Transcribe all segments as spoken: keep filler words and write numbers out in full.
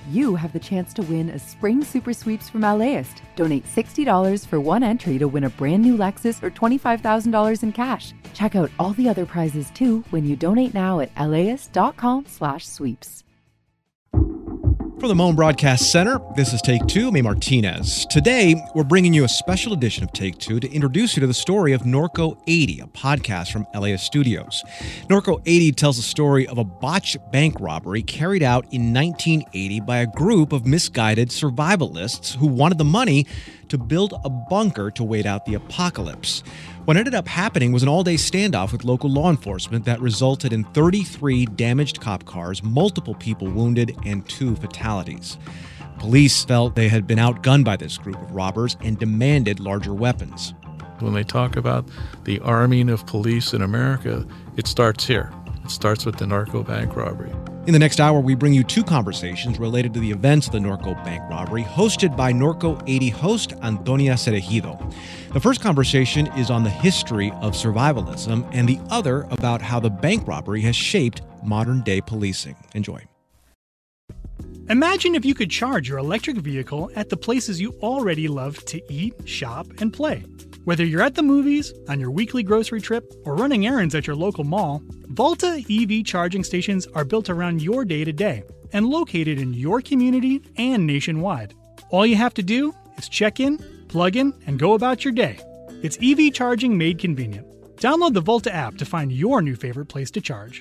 you have the chance to win a spring super sweeps from LAist. Donate sixty dollars for one entry to win a brand new Lexus or twenty-five thousand dollars in cash. Check out all the other prizes too when you donate now at laist.com slash sweeps. From the Moan Broadcast Center, this is Take Two. I'm A. Martinez. Today, we're bringing you a special edition of Take Two to introduce you to the story of Norco eighty, a podcast from LAist Studios. Norco eighty tells the story of a botched bank robbery carried out in nineteen eighty by a group of misguided survivalists who wanted the money to build a bunker to wait out the apocalypse. What ended up happening was an all-day standoff with local law enforcement that resulted in thirty-three damaged cop cars, multiple people wounded, and two fatalities. Police felt they had been outgunned by this group of robbers and demanded larger weapons. When they talk about the arming of police in America, it starts here. It starts with the Norco bank robbery. In the next hour, we bring you two conversations related to the events of the Norco bank robbery, hosted by Norco eighty host Antonia Cereijido. The first conversation is on the history of survivalism, and the other about how the bank robbery has shaped modern-day policing. Enjoy. Imagine if you could charge your electric vehicle at the places you already love to eat, shop, and play. Whether you're at the movies, on your weekly grocery trip, or running errands at your local mall, Volta E V charging stations are built around your day-to-day and located in your community and nationwide. All you have to do is check in, plug in, and go about your day. It's E V charging made convenient. Download the Volta app to find your new favorite place to charge.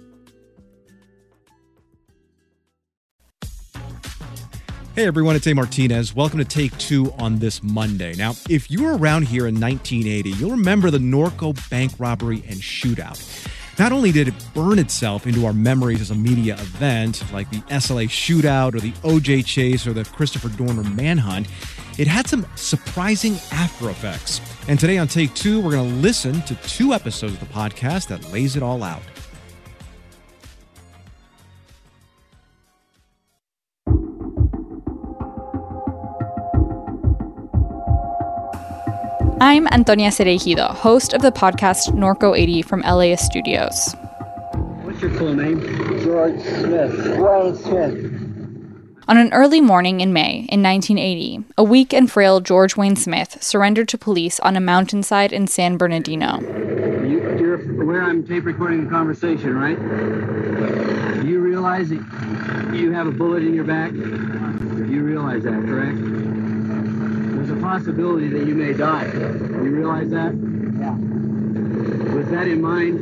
Hey everyone, it's A. Martinez. Welcome to Take Two on this Monday. Now, if you were around here in nineteen eighty, you'll remember the Norco bank robbery and shootout. Not only did it burn itself into our memories as a media event, like the S L A shootout or the O J chase or the Christopher Dorner manhunt, it had some surprising after effects. And today on Take Two, we're going to listen to two episodes of the podcast that lays it all out. I'm Antonia Cereijido, host of the podcast Norco eighty from LAist Studios. What's your full name? George Smith. Wayne Smith. On an early morning in May in nineteen eighty, a weak and frail George Wayne Smith surrendered to police on a mountainside in San Bernardino. You, you're aware I'm tape recording the conversation, right? You realize that you have a bullet in your back? You realize that, correct? There's a possibility that you may die. You realize that? Yeah. With that in mind,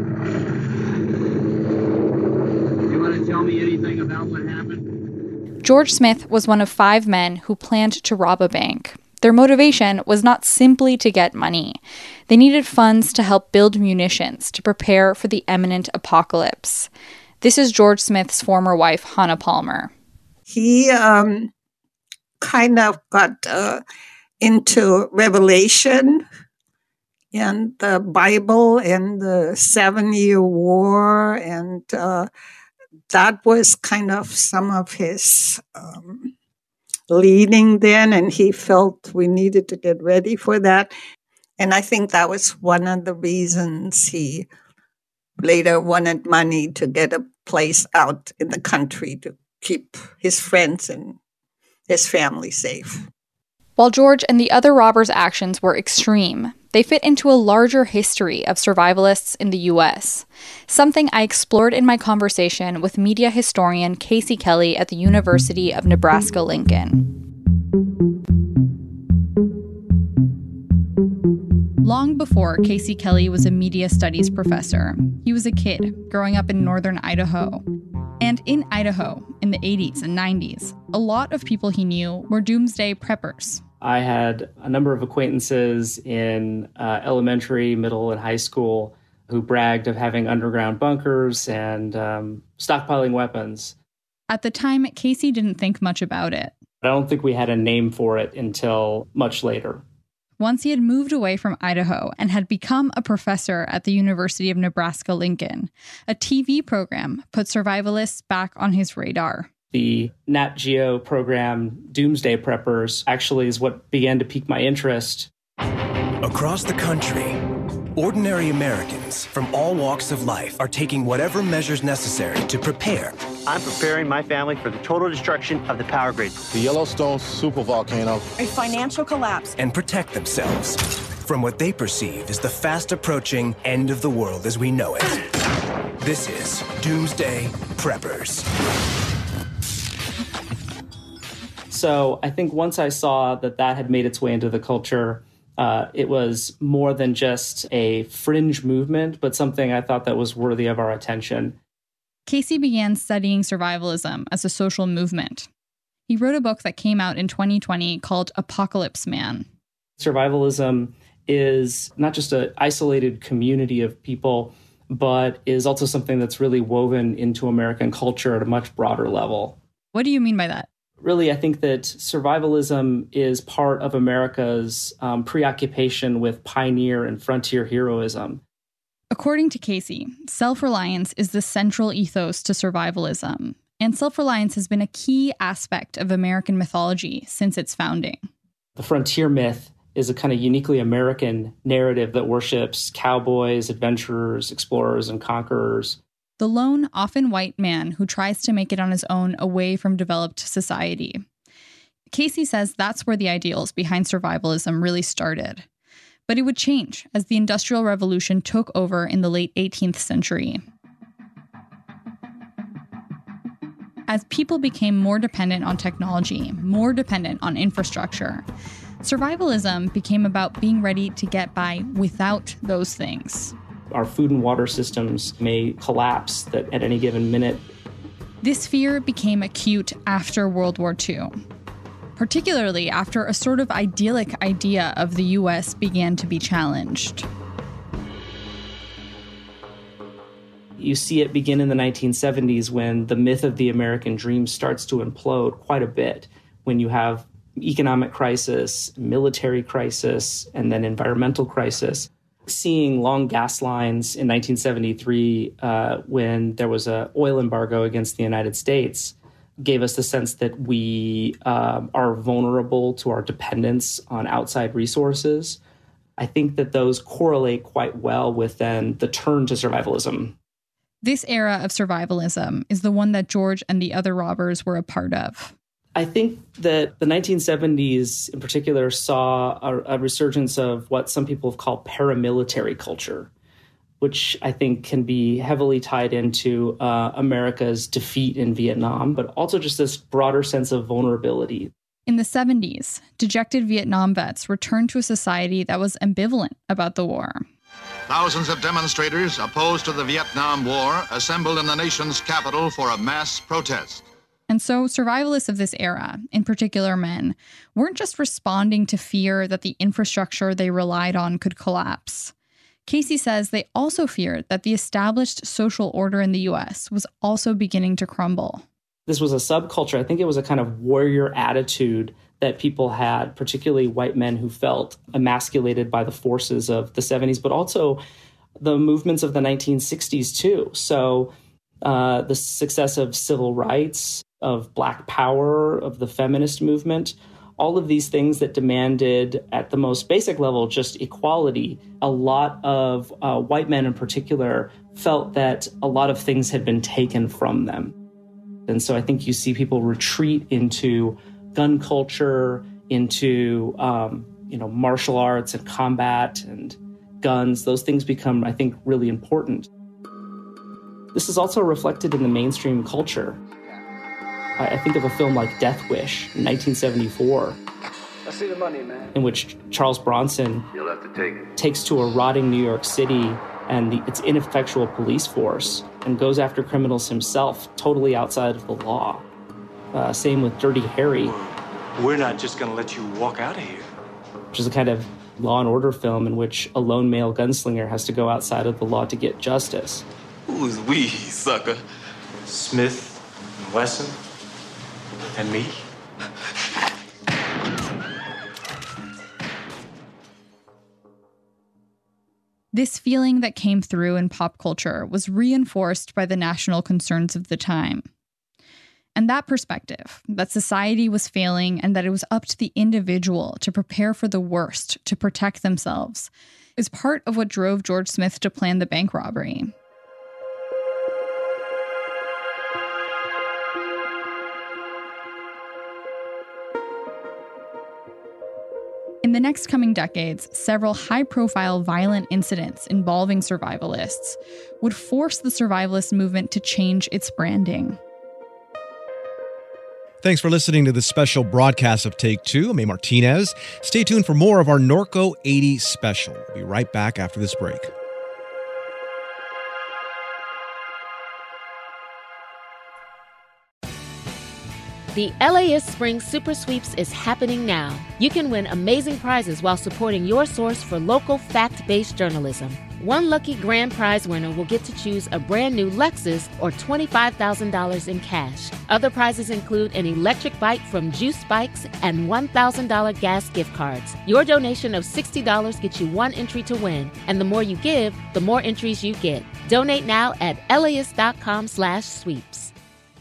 do you want to tell me anything about what happened? George Smith was one of five men who planned to rob a bank. Their motivation was not simply to get money. They needed funds to help build munitions to prepare for the imminent apocalypse. This is George Smith's former wife, Hannah Palmer. He um, kind of got uh, into Revelation and the Bible and the Seven-Year War, and uh, that was kind of some of his um, leading then, and he felt we needed to get ready for that. And I think that was one of the reasons he later wanted money to get a place out in the country to keep his friends and his family safe. While George and the other robbers' actions were extreme, they fit into a larger history of survivalists in the U S, something I explored in my conversation with media historian Casey Kelly at the University of Nebraska-Lincoln. Long before Casey Kelly was a media studies professor, he was a kid growing up in northern Idaho. And in Idaho, in the eighties and nineties, a lot of people he knew were doomsday preppers. I had a number of acquaintances in uh, elementary, middle, and high school who bragged of having underground bunkers and um, stockpiling weapons. At the time, Casey didn't think much about it. I don't think we had a name for it until much later. Once he had moved away from Idaho and had become a professor at the University of Nebraska-Lincoln, a T V program put survivalists back on his radar. The Nat Geo program, Doomsday Preppers, actually is what began to pique my interest. Across the country, Ordinary Americans from all walks of life are taking whatever measures necessary to prepare. I'm preparing my family for the total destruction of the power grid. The Yellowstone supervolcano. A financial collapse. And protect themselves from what they perceive as the fast-approaching end of the world as we know it. This is Doomsday Preppers. So I think once I saw that that had made its way into the culture, uh, it was more than just a fringe movement, but something I thought that was worthy of our attention. Casey began studying survivalism as a social movement. He wrote a book that came out in twenty twenty called Apocalypse Man. Survivalism is not just an isolated community of people, but is also something that's really woven into American culture at a much broader level. What do you mean by that? Really, I think that survivalism is part of America's um, preoccupation with pioneer and frontier heroism. According to Casey, self-reliance is the central ethos to survivalism, and self-reliance has been a key aspect of American mythology since its founding. The frontier myth is a kind of uniquely American narrative that worships cowboys, adventurers, explorers, and conquerors. The lone, often white man who tries to make it on his own away from developed society. Casey says that's where the ideals behind survivalism really started. But it would change as the Industrial Revolution took over in the late eighteenth century. As people became more dependent on technology, more dependent on infrastructure, survivalism became about being ready to get by without those things. Our food and water systems may collapse that at any given minute. This fear became acute after World War Two, particularly after a sort of idyllic idea of the U S began to be challenged. You see it begin in the nineteen seventies when the myth of the American dream starts to implode quite a bit, when you have economic crisis, military crisis, and then environmental crisis. Seeing long gas lines in nineteen seventy-three, uh, when there was an oil embargo against the United States, gave us the sense that we uh, are vulnerable to our dependence on outside resources. I think that those correlate quite well with then the turn to survivalism. This era of survivalism is the one that George and the other robbers were a part of. I think that the nineteen seventies in particular saw a, a resurgence of what some people have called paramilitary culture, which I think can be heavily tied into uh, America's defeat in Vietnam, but also just this broader sense of vulnerability. In the seventies, dejected Vietnam vets returned to a society that was ambivalent about the war. Thousands of demonstrators opposed to the Vietnam War assembled in the nation's capital for a mass protest. And so survivalists of this era, in particular men, weren't just responding to fear that the infrastructure they relied on could collapse. Casey says they also feared that the established social order in the U S was also beginning to crumble. This was a subculture. I think it was a kind of warrior attitude that people had, particularly white men who felt emasculated by the forces of the seventies, but also the movements of the nineteen sixties too. So uh, the success of civil rights, of Black power, of the feminist movement, all of these things that demanded at the most basic level just equality. A lot of uh, white men in particular felt that a lot of things had been taken from them. And so I think you see people retreat into gun culture, into um, you know, martial arts and combat and guns. Those things become, I think, really important. This is also reflected in the mainstream culture. I think of a film like Death Wish in nineteen seventy-four, I see the money, man. in which Charles Bronson You'll have to take it. takes to a rotting New York City and the, its ineffectual police force and goes after criminals himself, totally outside of the law. Uh, same with Dirty Harry. We're not just going to let you walk out of here. Which is a kind of law and order film in which a lone male gunslinger has to go outside of the law to get justice. Who's we, sucker? Smith and Wesson and me. This feeling that came through in pop culture was reinforced by the national concerns of the time. And that perspective, that society was failing and that it was up to the individual to prepare for the worst, to protect themselves, is part of what drove George Smith to plan the bank robbery. In the next coming decades, several high-profile violent incidents involving survivalists would force the survivalist movement to change its branding. Thanks for listening to this special broadcast of Take Two. I'm A. Martinez. Stay tuned for more of our Norco eighty special. We'll be right back after this break. The LAist Spring Super Sweeps is happening now. You can win amazing prizes while supporting your source for local fact-based journalism. One lucky grand prize winner will get to choose a brand new Lexus or twenty-five thousand dollars in cash. Other prizes include an electric bike from Juice Bikes and one thousand dollars gas gift cards. Your donation of sixty dollars gets you one entry to win, and the more you give, the more entries you get. Donate now at LAist.com slash sweeps.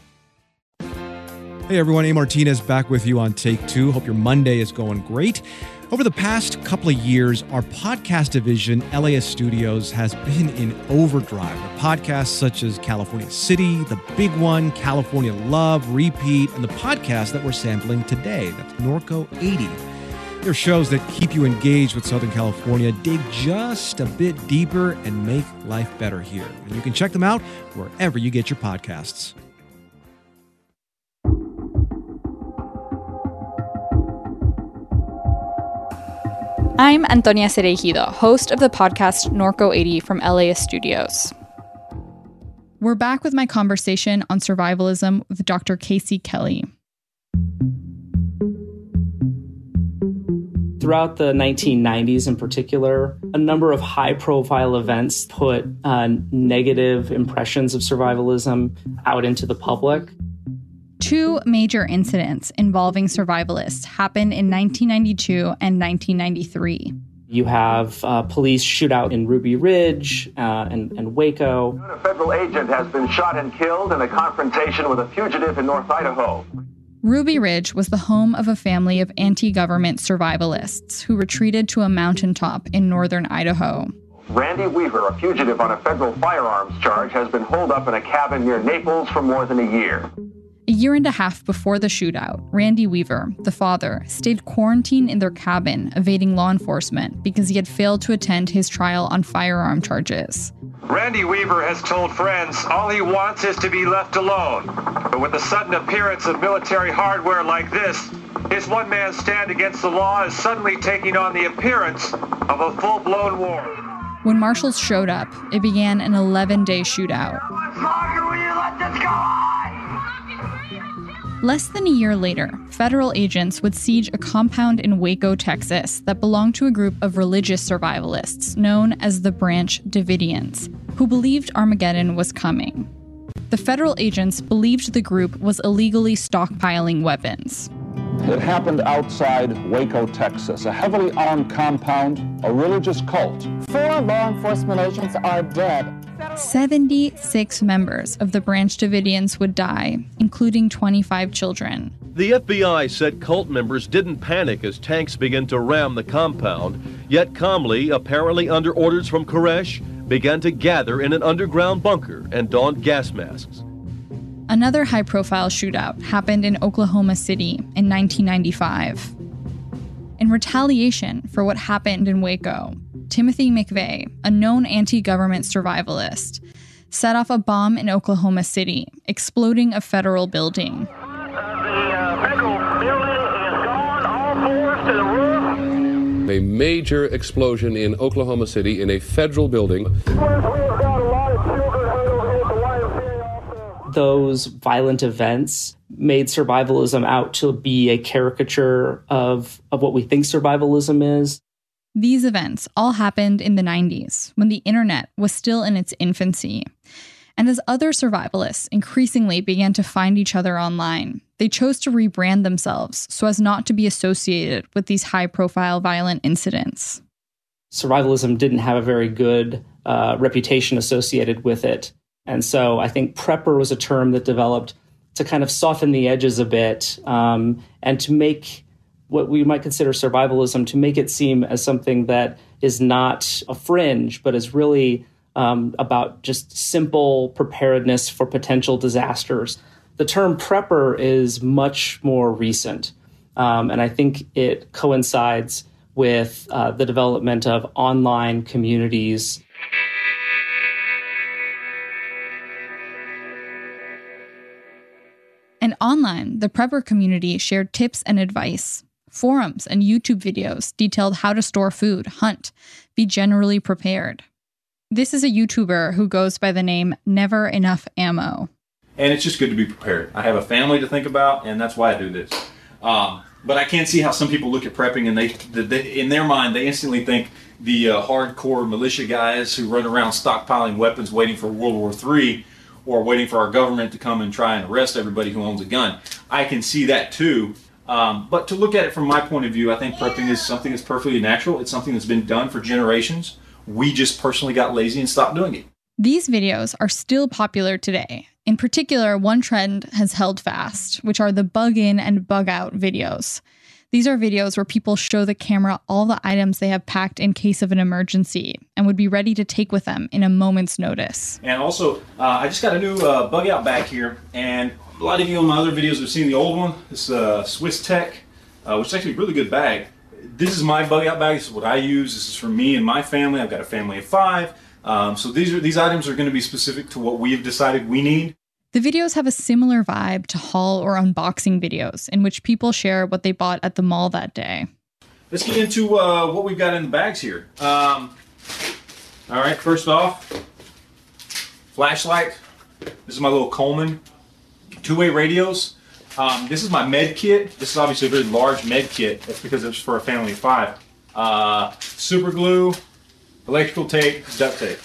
Hey everyone, A. Martinez back with you on Take Two. Hope your Monday is going great. Over the past couple of years, our podcast division, LAist Studios, has been in overdrive. With podcasts such as California City, The Big One, California Love, Repeat, and the podcast that we're sampling today, that's Norco eighty. They're shows that keep you engaged with Southern California, dig just a bit deeper, and make life better here. And you can check them out wherever you get your podcasts. I'm Antonia Cereijido, host of the podcast Norco eighty from LAist Studios. We're back with my conversation on survivalism with Doctor Casey Kelly. Throughout the nineteen nineties in particular, a number of high-profile events put uh, negative impressions of survivalism out into the public. Two major incidents involving survivalists happened in nineteen ninety-two and nineteen ninety-three. You have uh, police shootout in Ruby Ridge uh, and, and Waco. A federal agent has been shot and killed in a confrontation with a fugitive in North Idaho. Ruby Ridge was the home of a family of anti-government survivalists who retreated to a mountaintop in northern Idaho. Randy Weaver, a fugitive on a federal firearms charge, has been holed up in a cabin near Naples for more than a year. A year and a half before the shootout, Randy Weaver, the father, stayed quarantined in their cabin, evading law enforcement because he had failed to attend his trial on firearm charges. Randy Weaver has told friends all he wants is to be left alone. But with the sudden appearance of military hardware like this, his one-man stand against the law is suddenly taking on the appearance of a full-blown war. When marshals showed up, it began an eleven-day shootout. How much longer will you let this go on? Less than a year later, federal agents would siege a compound in Waco, Texas, that belonged to a group of religious survivalists known as the Branch Davidians, who believed Armageddon was coming. The federal agents believed the group was illegally stockpiling weapons. It happened outside Waco, Texas, a heavily armed compound, a religious cult. Four law enforcement agents are dead. seventy-six members of the Branch Davidians would die, including twenty-five children. The F B I said cult members didn't panic as tanks began to ram the compound, yet calmly, apparently under orders from Koresh, began to gather in an underground bunker and donned gas masks. Another high-profile shootout happened in Oklahoma City in nineteen ninety-five. In retaliation for what happened in Waco, Timothy McVeigh, a known anti-government survivalist, set off a bomb in Oklahoma City, exploding a federal building. The uh, federal building is gone, all fours to the roof. A major explosion in Oklahoma City in a federal building. Those violent events made survivalism out to be a caricature of, of what we think survivalism is. These events all happened in the nineties, when the internet was still in its infancy. And as other survivalists increasingly began to find each other online, they chose to rebrand themselves so as not to be associated with these high-profile violent incidents. Survivalism didn't have a very good uh, reputation associated with it. And so I think prepper was a term that developed to kind of soften the edges a bit um, and to make what we might consider survivalism, to make it seem as something that is not a fringe, but is really um, about just simple preparedness for potential disasters. The term prepper is much more recent, um, and I think it coincides with uh, the development of online communities. And online, the prepper community shared tips and advice. Forums and YouTube videos detailed how to store food, hunt, be generally prepared. This is a YouTuber who goes by the name Never Enough Ammo. And it's just good to be prepared. I have a family to think about, and that's why I do this. Um, but I can't see how some people look at prepping and they, they in their mind, they instantly think the uh, hardcore militia guys who run around stockpiling weapons waiting for World War Three or waiting for our government to come and try and arrest everybody who owns a gun. I can see that too. Um, but to look at it from my point of view, I think prepping is something that's perfectly natural. It's something that's been done for generations. We just personally got lazy and stopped doing it. These videos are still popular today. In particular, one trend has held fast, which are the bug in and bug out videos. These are videos where people show the camera all the items they have packed in case of an emergency and would be ready to take with them in a moment's notice. And also, uh, I just got a new uh, bug out bag here, and a lot of you on my other videos have seen the old one. This uh, Swiss Tech, uh, which is actually a really good bag. This is my bug out bag. This is what I use. This is for me and my family. I've got a family of five. Um, so these are these items are going to be specific to what we've decided we need. The videos have a similar vibe to haul or unboxing videos in which people share what they bought at the mall that day. Let's get into uh, what we've got in the bags here. Um, all right, first off, flashlight. This is my little Coleman. Two-way radios. Um, this is my med kit. This is obviously a very large med kit. That's because it's for a family of five. Uh, super glue, electrical tape, duct tape.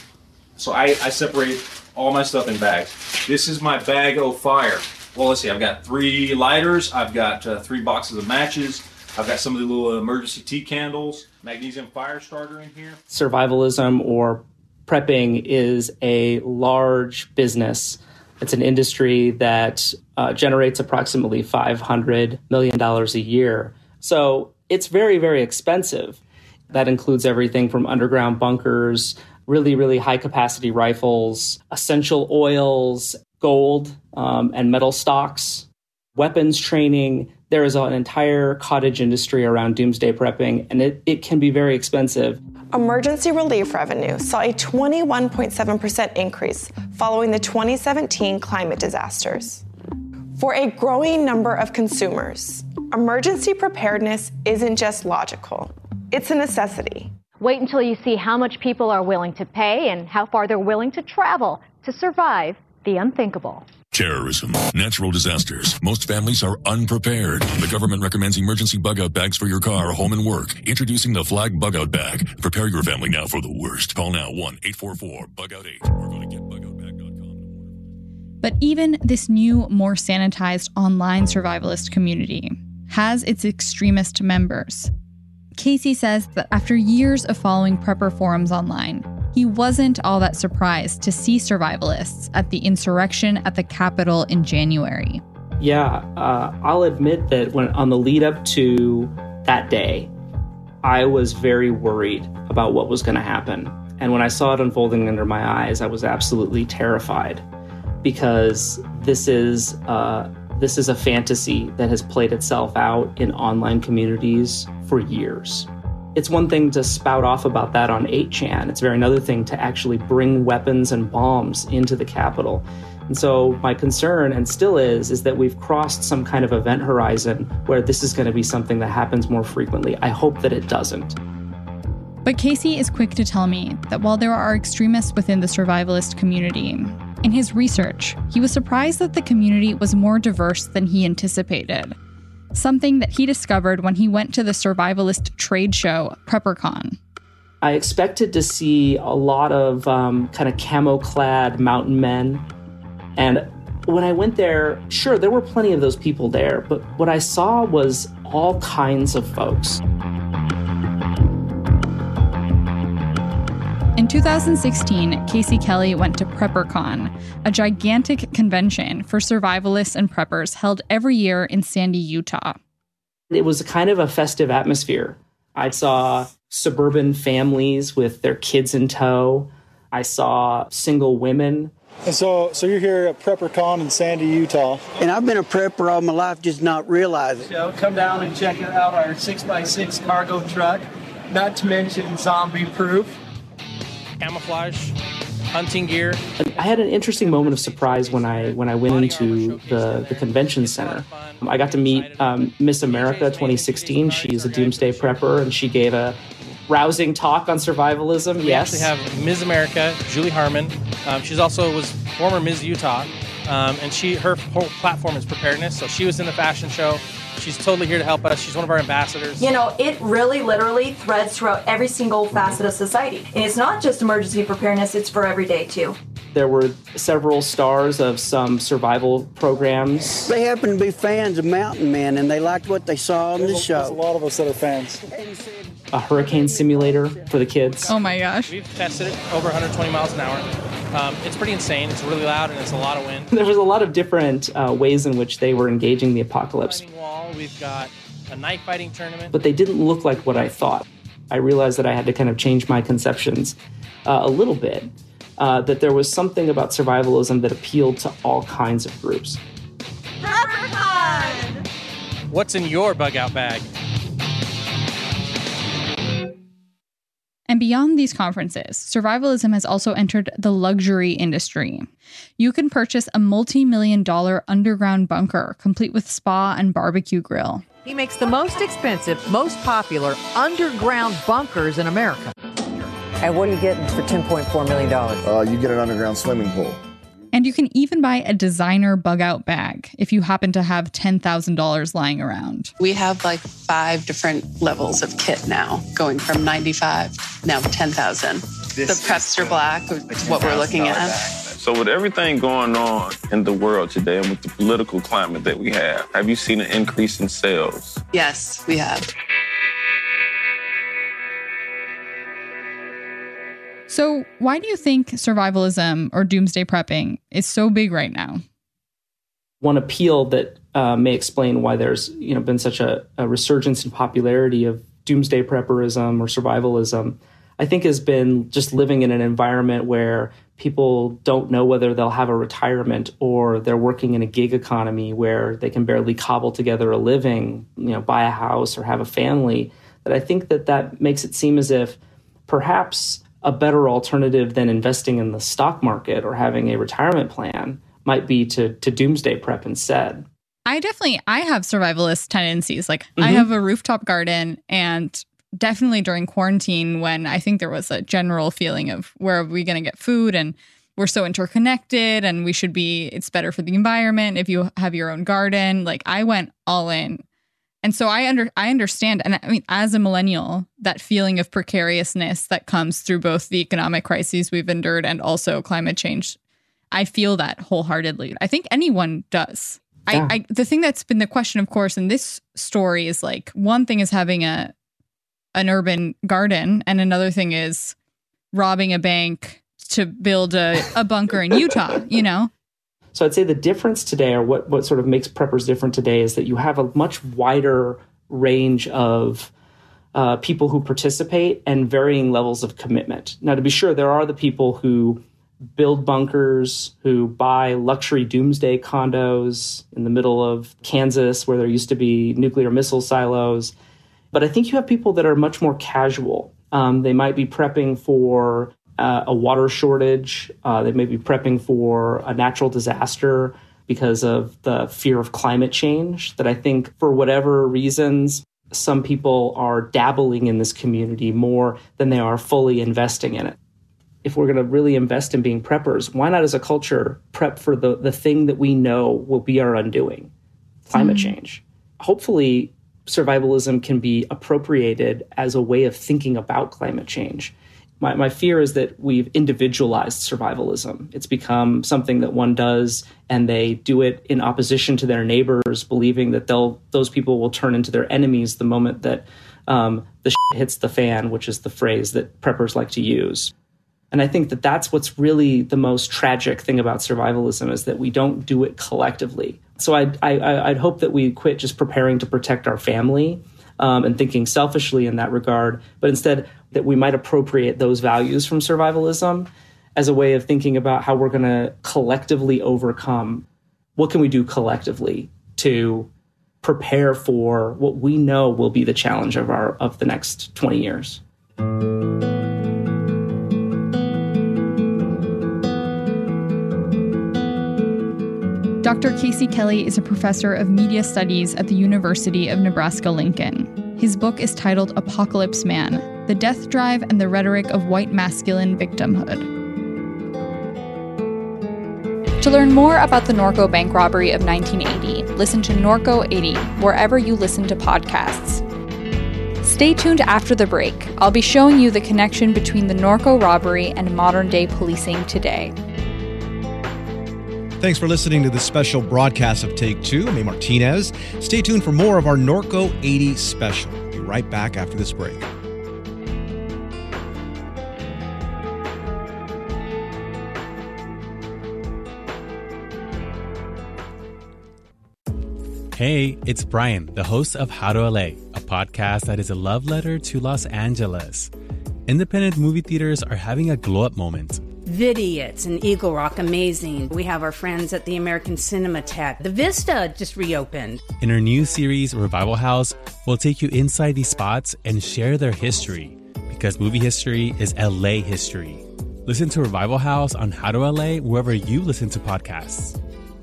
So I, I separate all my stuff in bags. This is my bag of fire. Well, let's see, I've got three lighters, I've got uh, three boxes of matches, I've got some of the little emergency tea candles, magnesium fire starter in here. Survivalism or prepping is a large business. It's an industry that uh, generates approximately five hundred million dollars a year. So it's very, very expensive. That includes everything from underground bunkers, really, really high-capacity rifles, essential oils, gold um, and metal stocks, weapons training. There is an entire cottage industry around doomsday prepping, and it, it can be very expensive. Emergency relief revenue saw a twenty-one point seven percent increase following the twenty seventeen climate disasters. For a growing number of consumers, emergency preparedness isn't just logical, it's a necessity. Wait until you see how much people are willing to pay and how far they're willing to travel to survive the unthinkable. Terrorism, natural disasters. Most families are unprepared. The government recommends emergency bug-out bags for your car, home, and work. Introducing the Flag Bug-Out Bag. Prepare your family now for the worst. Call now one eight four four bug out eight or go to get bug out bag dot com. But even this new, more sanitized online survivalist community has its extremist members. Casey says that after years of following prepper forums online, he wasn't all that surprised to see survivalists at the insurrection at the Capitol in January. Yeah, uh, I'll admit that when on the lead up to that day, I was very worried about what was going to happen. And when I saw it unfolding under my eyes, I was absolutely terrified because this is uh, this is a fantasy that has played itself out in online communities for years. It's one thing to spout off about that on eight chan. It's very another thing to actually bring weapons and bombs into the Capitol. And so my concern, and still is, is that we've crossed some kind of event horizon where this is going to be something that happens more frequently. I hope that it doesn't. But Casey is quick to tell me that while there are extremists within the survivalist community, in his research, he was surprised that the community was more diverse than he anticipated. Something that he discovered when he went to the survivalist trade show, PrepperCon. I expected to see a lot of um, kind of camo-clad mountain men. And when I went there, sure, there were plenty of those people there, but what I saw was all kinds of folks. In two thousand sixteen, Casey Kelly went to PrepperCon, a gigantic convention for survivalists and preppers held every year in Sandy, Utah. It was kind of a festive atmosphere. I saw suburban families with their kids in tow. I saw single women. And so so you're here at PrepperCon in Sandy, Utah. And I've been a prepper all my life, just not realizing. So come down and check out our six by six cargo truck, not to mention zombie-proof. Camouflage, hunting gear. I had an interesting moment of surprise when I when I went into the, the convention center. I got to meet um, Miss America twenty sixteen. She's a doomsday prepper, and she gave a rousing talk on survivalism. We yes. actually have Miz America, Julie Harmon. Um, she's also was former Miz Utah, um, and she her whole platform is preparedness. So she was in the fashion show. She's totally here to help us. She's one of our ambassadors. You know, it really literally threads throughout every single facet of society. And it's not just emergency preparedness, it's for every day too. There were several stars of some survival programs. They happen to be fans of Mountain Men, and they liked what they saw on the show. There's a lot of us that are fans. A hurricane simulator for the kids. Oh my gosh. We've tested it over one hundred twenty miles an hour. Um, it's pretty insane. It's really loud and it's a lot of wind. There was a lot of different uh, ways in which they were engaging the apocalypse. Wall. We've got a knife fighting tournament. But they didn't look like what I thought. I realized that I had to kind of change my conceptions uh, a little bit. Uh, that there was something about survivalism that appealed to all kinds of groups. PrepperCon! What's in your bug out bag? And beyond these conferences, survivalism has also entered the luxury industry. You can purchase a multi-million dollar underground bunker, complete with spa and barbecue grill. He makes the most expensive, most popular underground bunkers in America. And what are you getting for ten point four million dollars? Uh, you get an underground swimming pool. And you can even buy a designer bug-out bag if you happen to have ten thousand dollars lying around. We have like five different levels of kit now, going from ninety-five, now ten thousand. The Prepster Black is what we're looking at. So with everything going on in the world today and with the political climate that we have, have you seen an increase in sales? Yes, we have. So why do you think survivalism or doomsday prepping is so big right now? One appeal that uh, may explain why there's you know been such a, a resurgence in popularity of doomsday prepperism or survivalism, I think has been just living in an environment where people don't know whether they'll have a retirement, or they're working in a gig economy where they can barely cobble together a living, you know, buy a house or have a family. That I think that that makes it seem as if perhaps a better alternative than investing in the stock market or having a retirement plan might be to to doomsday prep instead. I definitely, I have survivalist tendencies. Like mm-hmm. I have a rooftop garden, and definitely during quarantine, when I think there was a general feeling of where are we going to get food, and we're so interconnected and we should be, it's better for the environment if you have your own garden. Like I went all in. And so I under I understand, and I mean, as a millennial, that feeling of precariousness that comes through both the economic crises we've endured and also climate change, I feel that wholeheartedly. I think anyone does. Yeah. I, I the thing that's been the question, of course, in this story is like, one thing is having a an urban garden, and another thing is robbing a bank to build a, a bunker in Utah, you know? So I'd say the difference today, or what, what sort of makes preppers different today, is that you have a much wider range of uh, people who participate and varying levels of commitment. Now, to be sure, there are the people who build bunkers, who buy luxury doomsday condos in the middle of Kansas where there used to be nuclear missile silos. But I think you have people that are much more casual. Um, they might be prepping for Uh, a water shortage. Uh, they may be prepping for a natural disaster because of the fear of climate change. That I think for whatever reasons, some people are dabbling in this community more than they are fully investing in it. If we're going to really invest in being preppers, why not as a culture prep for the, the thing that we know will be our undoing, climate mm-hmm. change? Hopefully, survivalism can be appropriated as a way of thinking about climate change. My, my fear is that we've individualized survivalism. It's become something that one does, and they do it in opposition to their neighbors, believing that they'll those people will turn into their enemies the moment that um, the shit hits the fan, which is the phrase that preppers like to use. And I think that that's what's really the most tragic thing about survivalism, is that we don't do it collectively. So I'd, I, I'd hope that we quit just preparing to protect our family, um, and thinking selfishly in that regard, but instead that we might appropriate those values from survivalism as a way of thinking about how we're going to collectively overcome. What can we do collectively to prepare for what we know will be the challenge of our of the next twenty years? Doctor Casey Kelly is a professor of media studies at the University of Nebraska-Lincoln. His book is titled Apocalypse Man: The Death Drive and the Rhetoric of White Masculine Victimhood. To learn more about the Norco bank robbery of nineteen eighty, listen to Norco eighty wherever you listen to podcasts. Stay tuned after the break. I'll be showing you the connection between the Norco robbery and modern-day policing today. Thanks for listening to this special broadcast of Take Two. I'm A. Martinez. Stay tuned for more of our Norco eighty special. We'll be right back after this break. Hey, it's Brian, the host of How to L A, a podcast that is a love letter to Los Angeles. Independent movie theaters are having a glow-up moment. Vidiots and Eagle Rock, amazing. We have our friends at the American Cinematheque. The Vista just reopened. In our new series, Revival House, we'll take you inside these spots and share their history, because movie history is L A history. Listen to Revival House on How to L A wherever you listen to podcasts.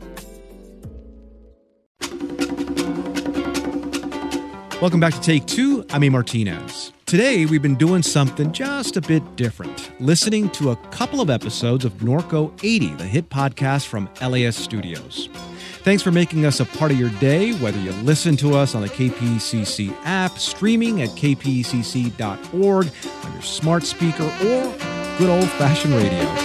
Welcome back to Take Two. I'm A. Martinez. Today, we've been doing something just a bit different, listening to a couple of episodes of Norco eighty, the hit podcast from L A S Studios. Thanks for making us a part of your day, whether you listen to us on the K P C C app, streaming at k p c c dot org, on your smart speaker, or good old-fashioned radio.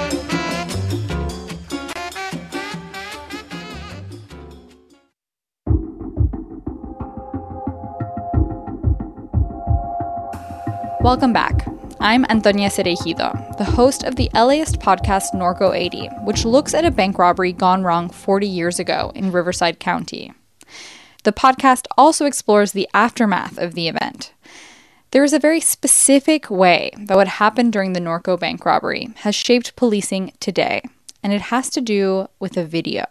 Welcome back. I'm Antonia Cereijido, the host of the LAist podcast Norco eighty, which looks at a bank robbery gone wrong forty years ago in Riverside County. The podcast also explores the aftermath of the event. There is a very specific way that what happened during the Norco bank robbery has shaped policing today, and it has to do with a video.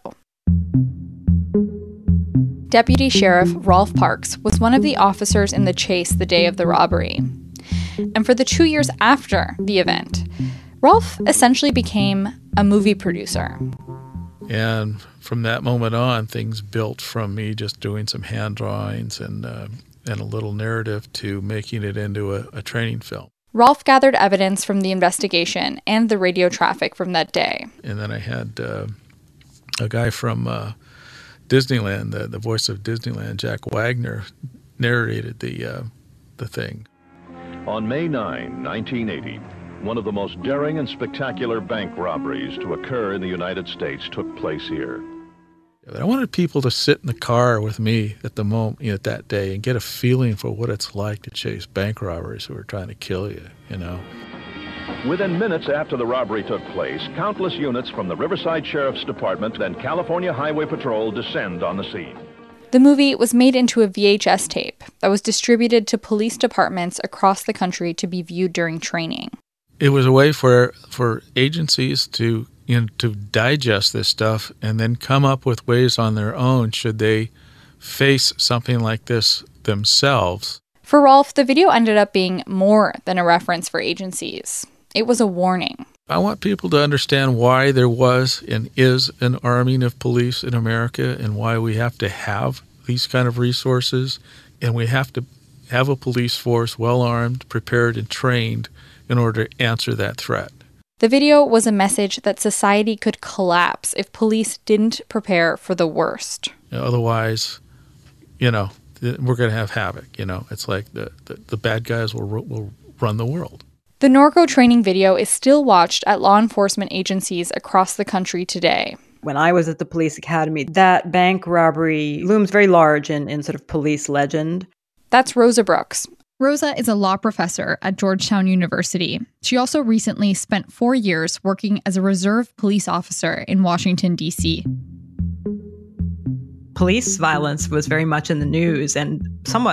Deputy Sheriff Rolf Parks was one of the officers in the chase the day of the robbery. And for the two years after the event, Rolf essentially became a movie producer. And from that moment on, things built from me just doing some hand drawings and uh, and a little narrative to making it into a, a training film. Rolf gathered evidence from the investigation and the radio traffic from that day. And then I had uh, a guy from uh, Disneyland, the, the voice of Disneyland, Jack Wagner, narrated the uh, the thing. On May ninth, nineteen eighty, one of the most daring and spectacular bank robberies to occur in the United States took place here. I wanted people to sit in the car with me at the moment, you know, that day, and get a feeling for what it's like to chase bank robbers who are trying to kill you, you know. Within minutes after the robbery took place, countless units from the Riverside Sheriff's Department and California Highway Patrol descend on the scene. The movie was made into a V H S tape that was distributed to police departments across the country to be viewed during training. It was a way for for agencies to, you know, to digest this stuff and then come up with ways on their own should they face something like this themselves. For Rolf, the video ended up being more than a reference for agencies. It was a warning. I want people to understand why there was and is an arming of police in America and why we have to have these kind of resources, and we have to have a police force well-armed, prepared, and trained in order to answer that threat. The video was a message that society could collapse if police didn't prepare for the worst. You know, otherwise, you know, we're going to have havoc. You know, it's like the, the, the bad guys will will run the world. The Norco training video is still watched at law enforcement agencies across the country today. When I was at the police academy, that bank robbery looms very large in, in sort of police legend. That's Rosa Brooks. Rosa is a law professor at Georgetown University. She also recently spent four years working as a reserve police officer in Washington, D C. Police violence was very much in the news and somewhat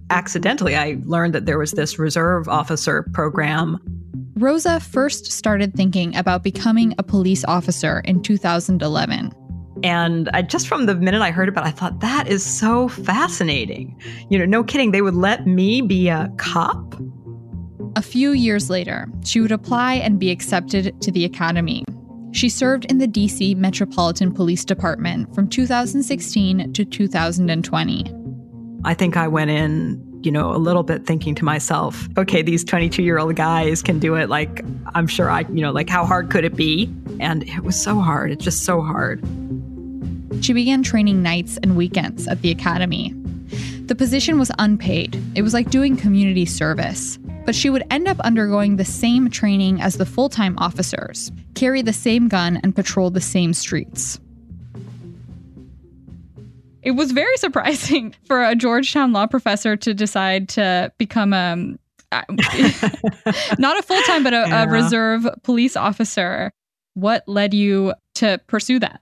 accidentally, I learned that there was this reserve officer program. Rosa first started thinking about becoming a police officer in two thousand eleven. And I just from the minute I heard about it, I thought, that is so fascinating. You know, no kidding, they would let me be a cop? A few years later, she would apply and be accepted to the academy. She served in the D C Metropolitan Police Department from two thousand sixteen to two thousand twenty. I think I went in, you know, a little bit thinking to myself, okay, these twenty-two-year-old guys can do it. Like, I'm sure I, you know, like, how hard could it be? And it was so hard. It's just so hard. She began training nights and weekends at the academy. The position was unpaid. It was like doing community service. But she would end up undergoing the same training as the full-time officers, carry the same gun, and patrol the same streets. It was very surprising for a Georgetown law professor to decide to become a, not a full-time, but a, yeah. a reserve police officer. What led you to pursue that?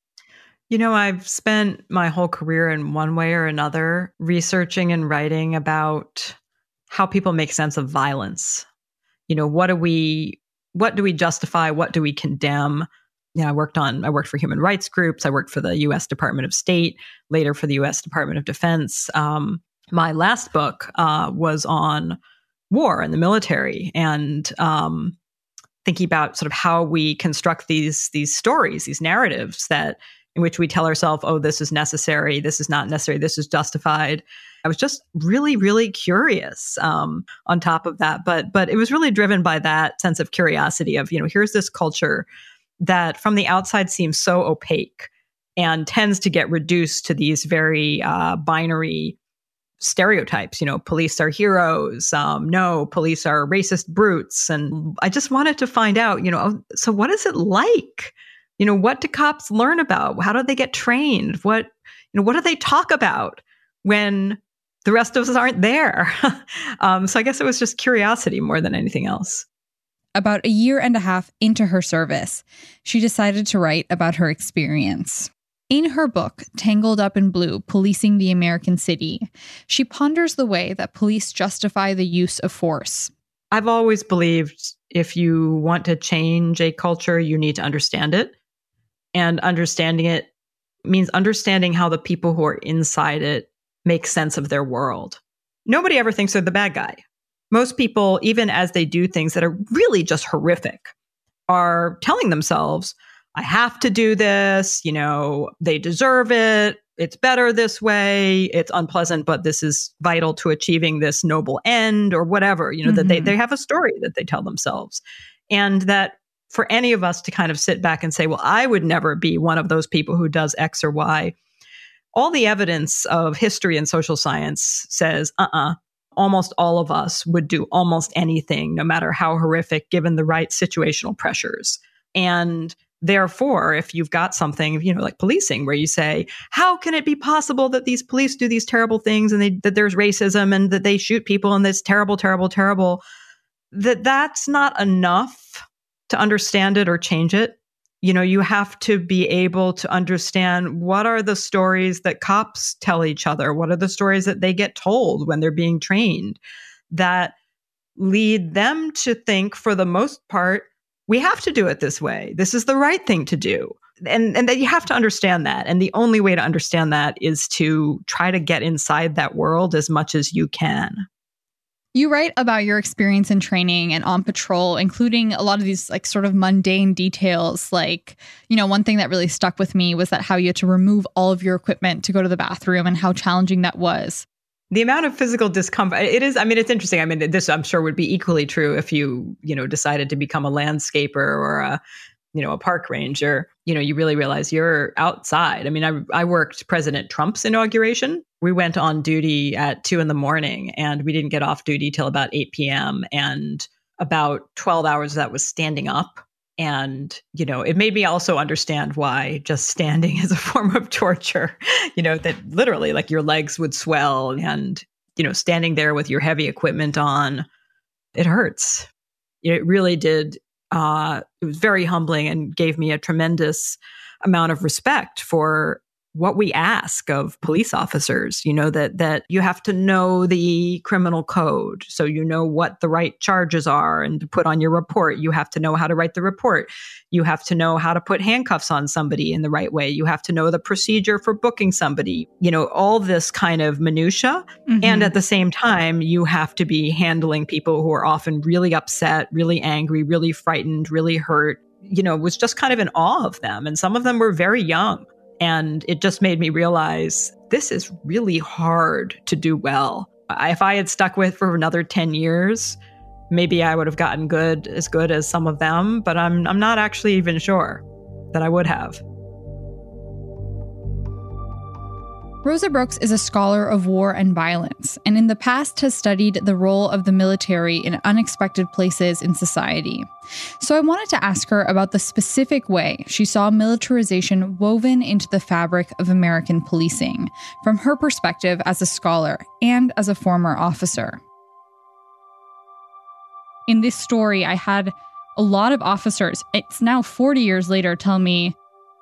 You know, I've spent my whole career in one way or another researching and writing about how people make sense of violence. You know, what do we, what do we justify? What do we condemn? You know, I worked on, I worked for human rights groups. I worked for the U S Department of State, later for the U S Department of Defense. Um, my last book uh, was on war and the military, and um, thinking about sort of how we construct these these stories, these narratives that in which we tell ourselves, oh, this is necessary, this is not necessary, this is justified. I was just really, really curious um, on top of that. But but it was really driven by that sense of curiosity of, you know, here's this culture that from the outside seems so opaque and tends to get reduced to these very uh, binary stereotypes. You know, police are heroes. Um, no, police are racist brutes. And I just wanted to find out, you know, so what is it like? You know, what do cops learn about? How do they get trained? What, you know, what do they talk about when the rest of us aren't there? um, so I guess it was just curiosity more than anything else. About a year and a half into her service, she decided to write about her experience. In her book, Tangled Up in Blue, Policing the American City, she ponders the way that police justify the use of force. I've always believed if you want to change a culture, you need to understand it. And understanding it means understanding how the people who are inside it make sense of their world. Nobody ever thinks they're the bad guy. Most people, even as they do things that are really just horrific, are telling themselves, I have to do this, you know, they deserve it, it's better this way, it's unpleasant, but this is vital to achieving this noble end, or whatever, you know, mm-hmm. that they, they have a story that they tell themselves. And that for any of us to kind of sit back and say, well, I would never be one of those people who does X or Y. All the evidence of history and social science says, uh-uh, almost all of us would do almost anything, no matter how horrific, given the right situational pressures. And therefore, if you've got something, you know, like policing, where you say, how can it be possible that these police do these terrible things, and they, that there's racism, and that they shoot people, and that's terrible, terrible, terrible, that that's not enough to understand it or change it. You know, you have to be able to understand, what are the stories that cops tell each other? What are the stories that they get told when they're being trained that lead them to think, for the most part, we have to do it this way. This is the right thing to do. And, and that you have to understand that. And the only way to understand that is to try to get inside that world as much as you can. You write about your experience in training and on patrol, including a lot of these like sort of mundane details. Like, you know, one thing that really stuck with me was that how you had to remove all of your equipment to go to the bathroom, and how challenging that was. The amount of physical discomfort, it is, I mean, it's interesting. I mean, this I'm sure would be equally true if you, you know, decided to become a landscaper or a, you know, a park ranger. You know, you really realize you're outside. I mean, I, I worked President Trump's inauguration. We went on duty at two in the morning, and we didn't get off duty till about eight p.m. And about twelve hours of that was standing up. And, you know, it made me also understand why just standing is a form of torture, you know, that literally like your legs would swell, and, you know, standing there with your heavy equipment on, it hurts. It really did. Uh, it was very humbling and gave me a tremendous amount of respect for what we ask of police officers, you know, that that you have to know the criminal code. So you know what the right charges are and to put on your report. You have to know how to write the report. You have to know how to put handcuffs on somebody in the right way. You have to know the procedure for booking somebody, you know, all this kind of minutia. Mm-hmm. And at the same time, you have to be handling people who are often really upset, really angry, really frightened, really hurt, you know, was just kind of in awe of them. And some of them were very young. And it just made me realize this is really hard to do well. If I had stuck with for another ten years, maybe I would have gotten good, as good as some of them, but I'm I'm not actually even sure that I would have. Rosa Brooks is a scholar of war and violence, and in the past has studied the role of the military in unexpected places in society. So I wanted to ask her about the specific way she saw militarization woven into the fabric of American policing, from her perspective as a scholar and as a former officer. In this story, I had a lot of officers, it's now forty years later, tell me,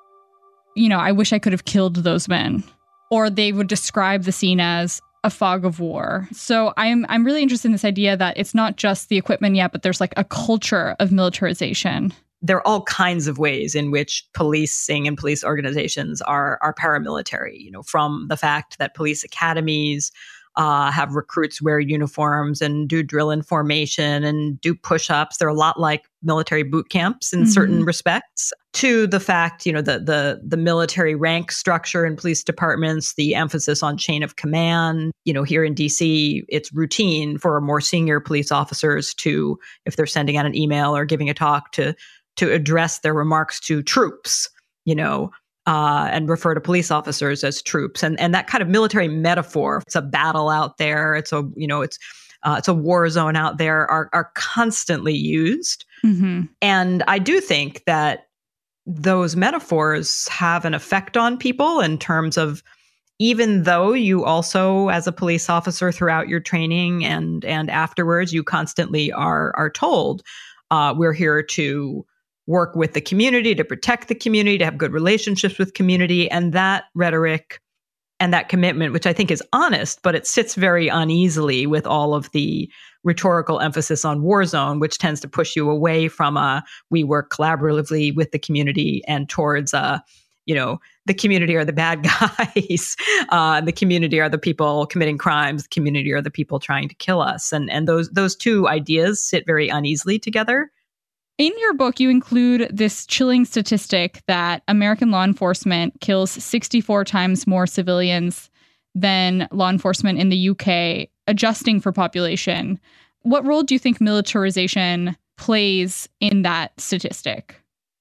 you know, I wish I could have killed those men. Or they would describe the scene as a fog of war. So I'm I'm really interested in this idea that it's not just the equipment yet, but there's like a culture of militarization. There are all kinds of ways in which policing and police organizations are are paramilitary, you know, from the fact that police academies uh, have recruits wear uniforms and do drill in formation and do push-ups. They're a lot like military boot camps in mm-hmm. certain respects, to the fact, you know, the the the military rank structure in police departments, the emphasis on chain of command. You know, here in D C, it's routine for more senior police officers to, if they're sending out an email or giving a talk, to to address their remarks to troops, you know, uh, and refer to police officers as troops. And and that kind of military metaphor, it's a battle out there, it's a, you know, it's uh, it's a war zone out there, are are constantly used. Mm-hmm. And I do think that those metaphors have an effect on people in terms of, even though you also, as a police officer throughout your training and and afterwards, you constantly are are told, uh, we're here to work with the community, to protect the community, to have good relationships with community. And that rhetoric and that commitment, which I think is honest, but it sits very uneasily with all of the rhetorical emphasis on war zone, which tends to push you away from a, we work collaboratively with the community, and towards a, you know, the community are the bad guys, uh, the community are the people committing crimes, the community are the people trying to kill us. And and those those two ideas sit very uneasily together. In your book, you include this chilling statistic that American law enforcement kills sixty-four times more civilians than law enforcement in the U K, adjusting for population. What role do you think militarization plays in that statistic?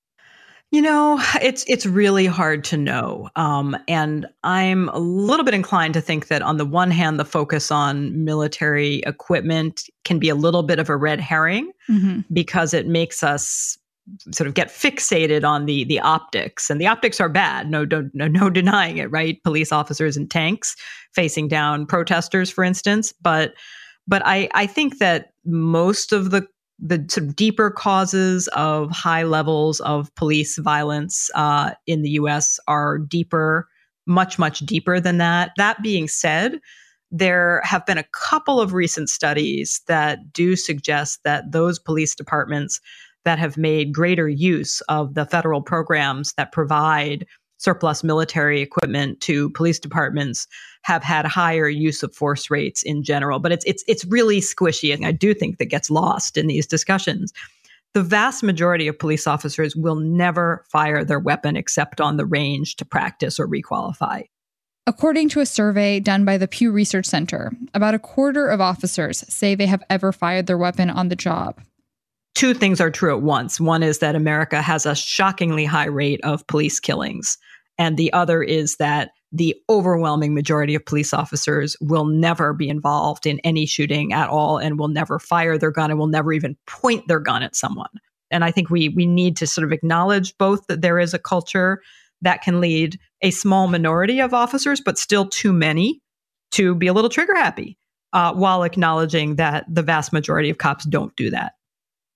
You know, it's it's really hard to know. Um, and I'm a little bit inclined to think that on the one hand, the focus on military equipment can be a little bit of a red herring, mm-hmm. because it makes us sort of get fixated on the the optics. And the optics are bad. No, don't, no, no denying it, right? Police officers in tanks facing down protesters, for instance. But but I, I think that most of the the sort of deeper causes of high levels of police violence uh, in the U S are deeper, much, much deeper than that. That being said, there have been a couple of recent studies that do suggest that those police departments that have made greater use of the federal programs that provide surplus military equipment to police departments have had higher use of force rates in general. But it's it's it's really squishy, and I do think that gets lost in these discussions. The vast majority of police officers will never fire their weapon except on the range to practice or requalify. According to a survey done by the Pew Research Center, about a quarter of officers say they have ever fired their weapon on the job. Two things are true at once. One is that America has a shockingly high rate of police killings. And the other is that the overwhelming majority of police officers will never be involved in any shooting at all, and will never fire their gun, and will never even point their gun at someone. And I think we we need to sort of acknowledge both that there is a culture that can lead a small minority of officers, but still too many, to be a little trigger happy, uh, while acknowledging that the vast majority of cops don't do that.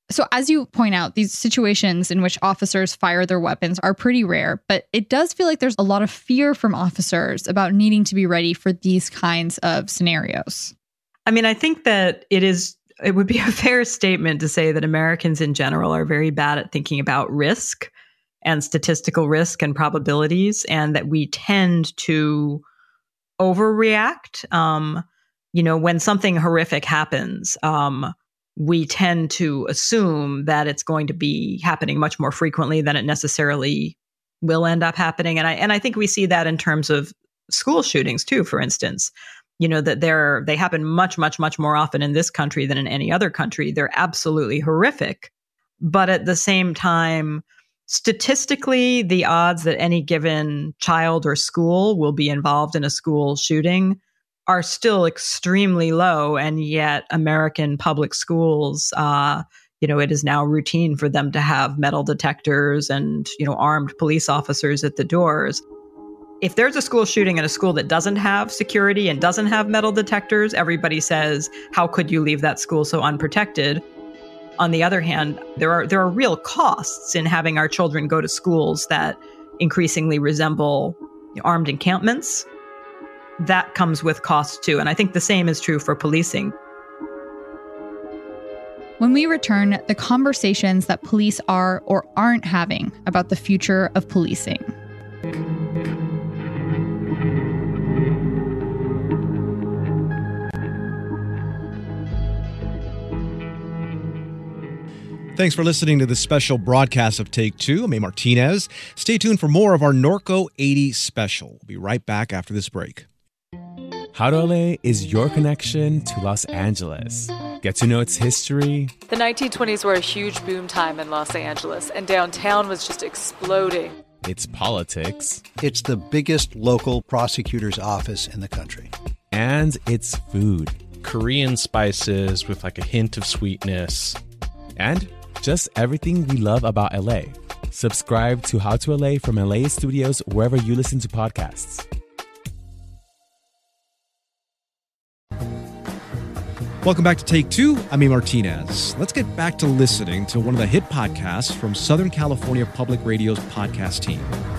So as you point out, these situations in which officers fire their weapons are pretty rare, but it does feel like there's a lot of fear from officers about needing to be ready for these kinds of scenarios. I mean, I think that it is, it would be a fair statement to say that Americans in general are very bad at thinking about risk and statistical risk and probabilities, and that we tend to overreact. Um, you know, when something horrific happens, um, we tend to assume that it's going to be happening much more frequently than it necessarily will end up happening. And I and I think we see that in terms of school shootings too, for instance. You know, that they're they happen much, much, much more often in this country than in any other country. They're absolutely horrific. But at the same time, statistically, the odds that any given child or school will be involved in a school shooting are still extremely low. And yet American public schools, uh, you know, it is now routine for them to have metal detectors and, you know, armed police officers at the doors. If there's a school shooting in a school that doesn't have security and doesn't have metal detectors, everybody says, how could you leave that school so unprotected? On the other hand, there are there are real costs in having our children go to schools that increasingly resemble armed encampments. That comes with costs too. And I think the same is true for policing. When we return, the conversations that police are or aren't having about the future of policing. Thanks for listening to this special broadcast of Take Two. I'm A. Martinez. Stay tuned for more of our Norco eighty special. We'll be right back after this break. How to L A is your connection to Los Angeles. Get to know its history. The nineteen twenties were a huge boom time in Los Angeles, and downtown was just exploding. Its politics. It's the biggest local prosecutor's office in the country. And its food. Korean spices with like a hint of sweetness. And just everything we love about L A. Subscribe to How to L A from L A Studios wherever you listen to podcasts. Welcome back to Take Two. I'm A. Martinez. Let's get back to listening to one of the hit podcasts from Southern California Public Radio's podcast team.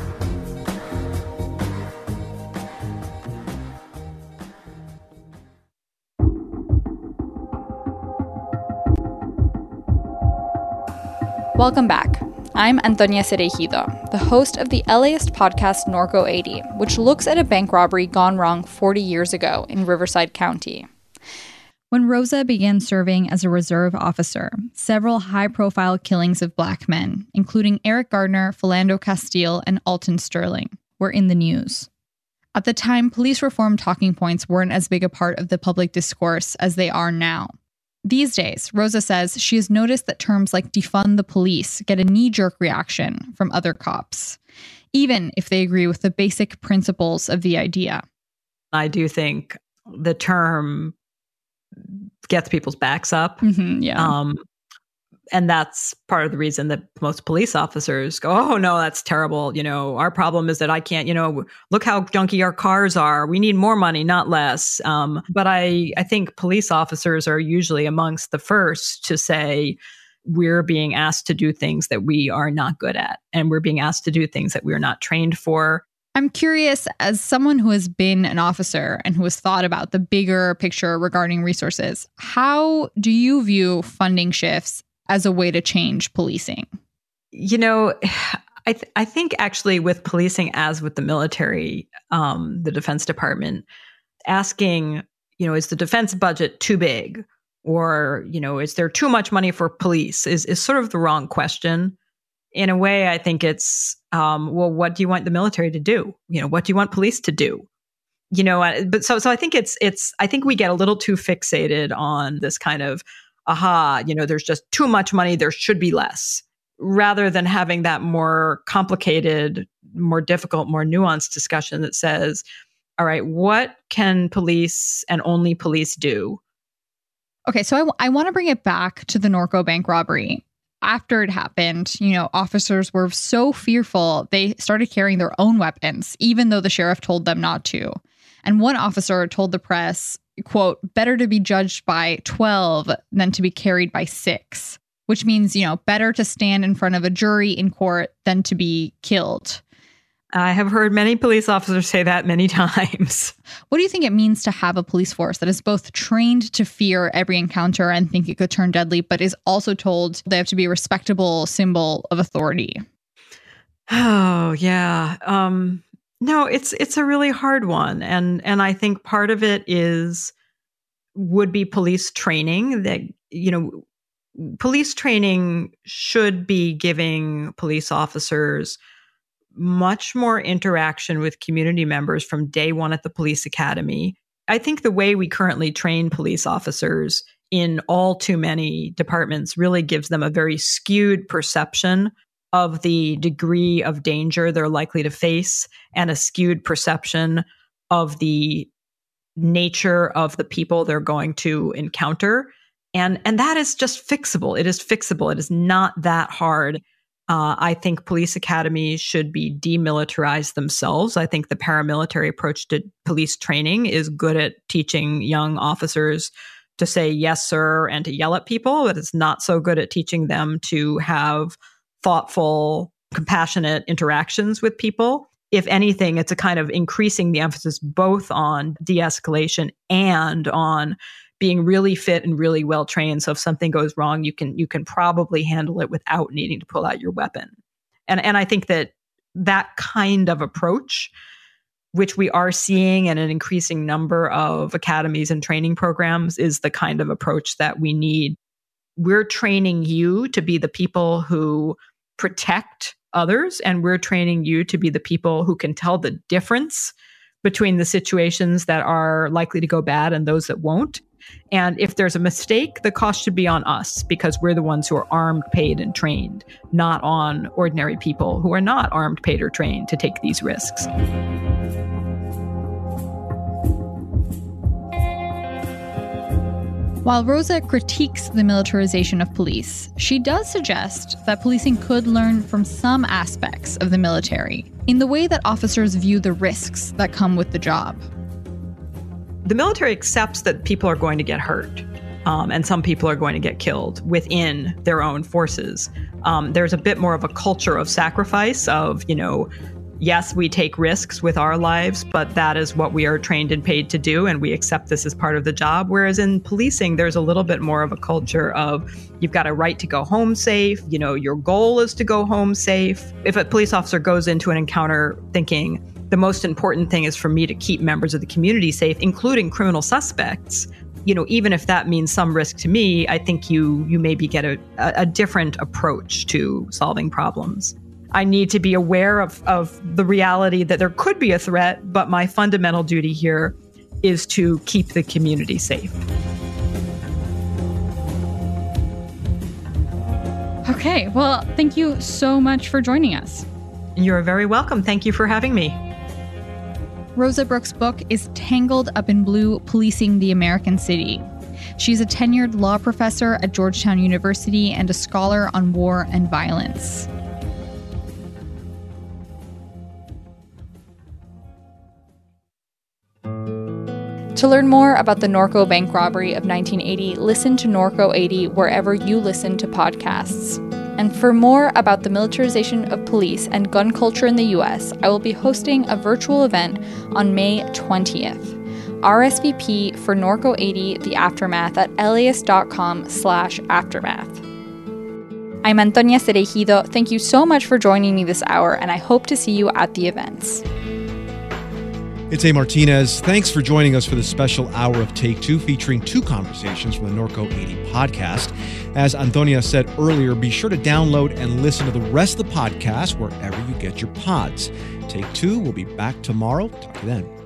Welcome back. I'm Antonia Cereijido, the host of the LAist podcast Norco eighty, which looks at a bank robbery gone wrong forty years ago in Riverside County. When Rosa began serving as a reserve officer, several high-profile killings of Black men, including Eric Gardner, Philando Castile, and Alton Sterling, were in the news. At the time, police reform talking points weren't as big a part of the public discourse as they are now. These days, Rosa says she has noticed that terms like defund the police get a knee-jerk reaction from other cops, even if they agree with the basic principles of the idea. I do think the term gets people's backs up. Mm-hmm, yeah. Um, and that's part of the reason that most police officers go, oh, no, that's terrible. You know, our problem is that I can't, you know, look how junky our cars are. We need more money, not less. Um, but I, I think police officers are usually amongst the first to say, we're being asked to do things that we are not good at. And we're being asked to do things that we're not trained for. I'm curious, as someone who has been an officer and who has thought about the bigger picture regarding resources, how do you view funding shifts as a way to change policing? You know, I th- I think actually with policing, as with the military, um, the Defense Department, asking, you know, is the defense budget too big? Or, you know, is there too much money for police? Is is sort of the wrong question. In a way, I think it's, um, well, what do you want the military to do? You know, what do you want police to do? You know, but so so I think it's it's I think we get a little too fixated on this kind of, aha, you know, there's just too much money, there should be less, rather than having that more complicated, more difficult, more nuanced discussion that says, all right, what can police and only police do? Okay, so I, w- I want to bring it back to the Norco bank robbery. After it happened, you know, officers were so fearful, they started carrying their own weapons, even though the sheriff told them not to. And one officer told the press, quote, better to be judged by twelve than to be carried by six. which means, you know, better to stand in front of a jury in court than to be killed. I have heard many police officers say that many times. What do you think it means to have a police force that is both trained to fear every encounter and think it could turn deadly, but is also told they have to be a respectable symbol of authority? Oh, yeah. Um, no, it's it's a really hard one. And and I think part of it is would-be police training. That, you know, police training should be giving police officers much more interaction with community members from day one at the police academy. I think the way we currently train police officers in all too many departments really gives them a very skewed perception of the degree of danger they're likely to face and a skewed perception of the nature of the people they're going to encounter. And, and that is just fixable. It is fixable. It is not that hard. Uh, I think police academies should be demilitarized themselves. I think the paramilitary approach to police training is good at teaching young officers to say yes, sir, and to yell at people, but it's not so good at teaching them to have thoughtful, compassionate interactions with people. If anything, it's a kind of increasing the emphasis both on de-escalation and on being really fit and really well trained. So if something goes wrong, you can you can probably handle it without needing to pull out your weapon. And and I think that that kind of approach, which we are seeing in an increasing number of academies and training programs, is the kind of approach that we need. We're training you to be the people who protect others, and we're training you to be the people who can tell the difference between the situations that are likely to go bad and those that won't. And if there's a mistake, the cost should be on us because we're the ones who are armed, paid, and trained, not on ordinary people who are not armed, paid, or trained to take these risks. While Rosa critiques the militarization of police, she does suggest that policing could learn from some aspects of the military in the way that officers view the risks that come with the job. The military accepts that people are going to get hurt, um, and some people are going to get killed within their own forces. Um, there's a bit more of a culture of sacrifice of, you know, yes, we take risks with our lives, but that is what we are trained and paid to do, and we accept this as part of the job. Whereas in policing, there's a little bit more of a culture of you've got a right to go home safe. You know, your goal is to go home safe. If a police officer goes into an encounter thinking, the most important thing is for me to keep members of the community safe, including criminal suspects, you know, even if that means some risk to me, I think you you maybe get a, a different approach to solving problems. I need to be aware of, of the reality that there could be a threat, but my fundamental duty here is to keep the community safe. Okay, well, thank you so much for joining us. You're very welcome. Thank you for having me. Rosa Brooks' book is Tangled Up in Blue: Policing the American City. She's a tenured law professor at Georgetown University and a scholar on war and violence. To learn more about the Norco bank robbery of nineteen eighty, listen to Norco eighty wherever you listen to podcasts. And for more about the militarization of police and gun culture in the U S, I will be hosting a virtual event on May twentieth. R S V P for Norco eighty, The Aftermath at elias.com slash aftermath. I'm Antonia Cereijido. Thank you so much for joining me this hour, and I hope to see you at the events. It's A. Martinez. Thanks for joining us for this special hour of Take Two, featuring two conversations from the Norco eighty podcast. As Antonia said earlier, be sure to download and listen to the rest of the podcast wherever you get your pods. Take Two will be back tomorrow. Talk to you then.